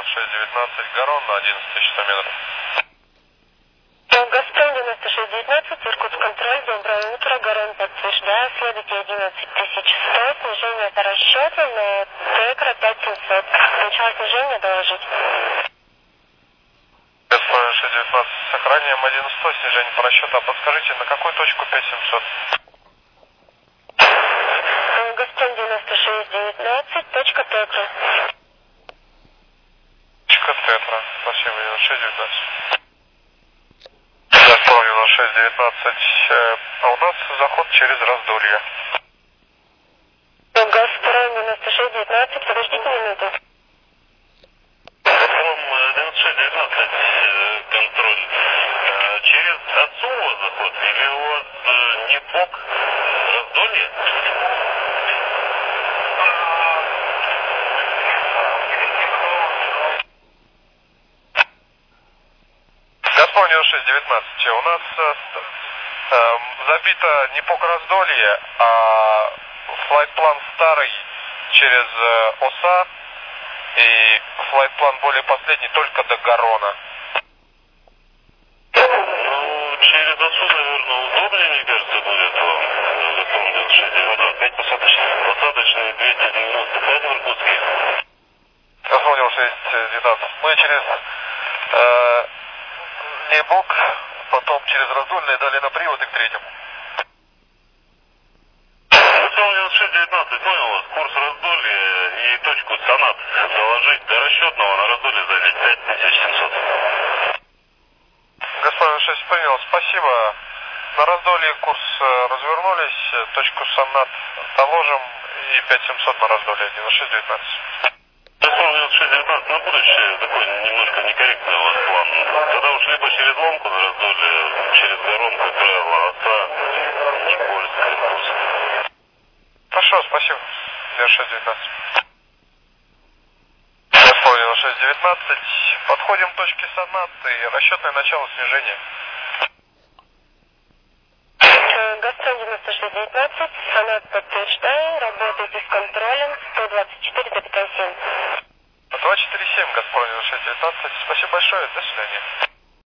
9619, Гарон на 11100 метров. Газпром 9619, Иркутск контроль, доброе утро, Гарон подтверждаю, следуйте 11100, снижение по расчету, но Текра 5700. Начало снижения доложить. Газпром 619, сохраняем 11100, снижение по расчету, а подскажите, на какую точку 5700? Газпром 9619, точка Текра. Точка Тетра, спасибо, 9619. Газпром 9619, а у нас заход через Раздолье. Газпром 9619, подождите минуту. Газпром 9619, контроль. Через Отцово заход или у вас не бок Раздолье? Газпром 9619, у нас забито не по Раздолье, а флайтплан старый через ОСА и флайтплан более последний только до Гарона. Ну, через ОСУ, наверное, удобнее, мне кажется, будет вам. Газпром 9619. 5 посадочных. Посадочные 295 в Иркутске. Газпром 9619. Мы через Небок, потом через Раздольное, далее на привод и к третьему. Газпром 9619, понял вас. Курс Раздолье и точку Санат доложить до расчетного на Раздолье занять 5700. Газпром 6 принял, спасибо. На Раздолье курс развернулись, точку Санат доложим и 5700 на Раздолье, 9619. Газпром 9619, на будущее такой немножко некорректный у вас план. Тогда уж либо через Ломку на Раздолье, через Гарон, как правило, ОСА, Никольск, Иркутск. Хорошо, спасибо. 9619. Газпром 9619. Подходим к точке Санат и расчетное начало снижения. Газпром 9619, Санат подтверждаю, работаете с контролем 124,7. 247, Газпром 9619. Спасибо большое, до свидания.